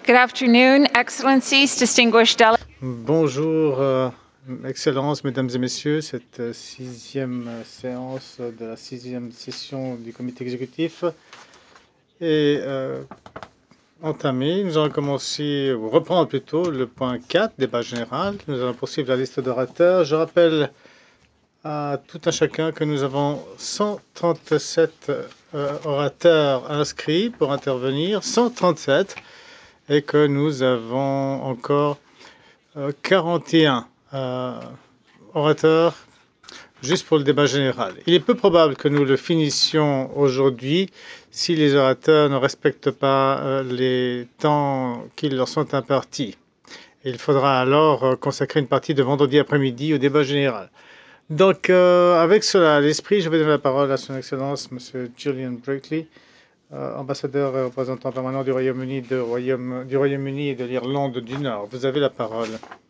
Good afternoon, Excellencies, distinguished delegates. Bonjour, Excellences, Mesdames et Messieurs, cette sixième séance de la sixième session du comité exécutif est entamée. Nous allons commencer, ou reprendre plutôt, le point 4, débat général. Nous allons poursuivre la liste d'orateurs. Je rappelle à tout un chacun que nous avons 137 orateurs inscrits pour intervenir, 137, et que nous avons encore 41 orateurs juste pour le débat général. Il est peu probable que nous le finissions aujourd'hui si les orateurs ne respectent pas les temps qui leur sont impartis. Il faudra alors consacrer une partie de vendredi après-midi au débat général. Donc, avec cela à l'esprit, je vais donner la parole à son Excellence, M. Julian Brickley, ambassadeur et représentant permanent du Royaume-Uni et de l'Irlande du Nord. Vous avez la parole.